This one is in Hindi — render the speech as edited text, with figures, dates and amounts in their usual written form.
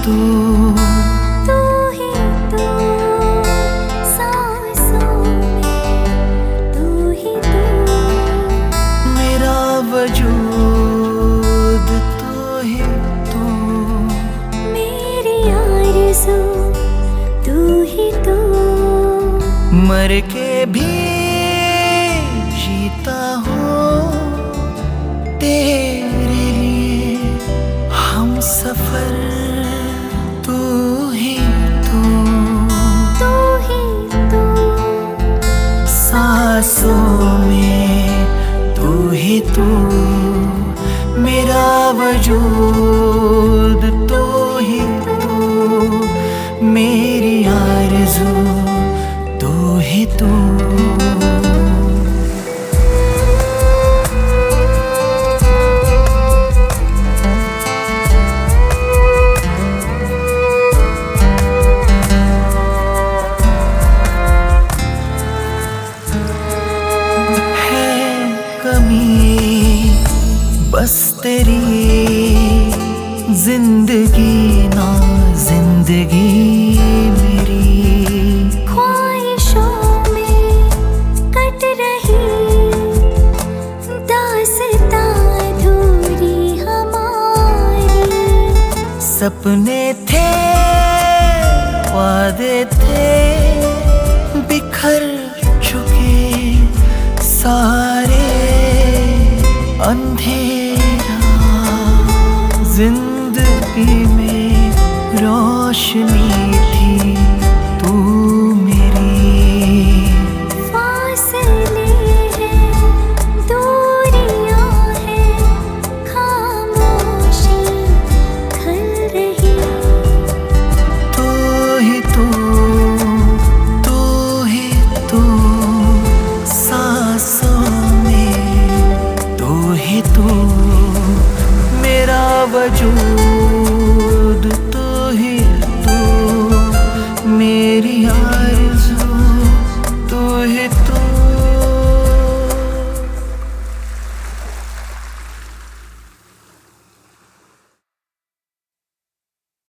तू, तू ही तू, सांसों में तू ही तू, मेरा वजूद तू ही तू, मेरी आरज़ू तू ही तू, मर के भी जीता हूँ तेरे लिए हम सफर, तू ही तू, तू ही तू, सांसों में तू ही तू, मेरा वजूद तू ही तू, मेरी आरज़ू तू ही तू। बस तेरी जिंदगी ना जिंदगी मेरी, ख्वाहिशों में कट रही दास्तां अधूरी हमारी, सपने थे वादे थे बिखर चुके सारे, अंधेरा जिंदगी में रोशनी थी तू मेरी, फासले हैं दूरियां हैं खामोशी खल रही, तू ही तू, तू ही तू, सांसों में तू ही तू, मेरा वजूद तू ही तू, मेरी आरज़ू तू ही तू।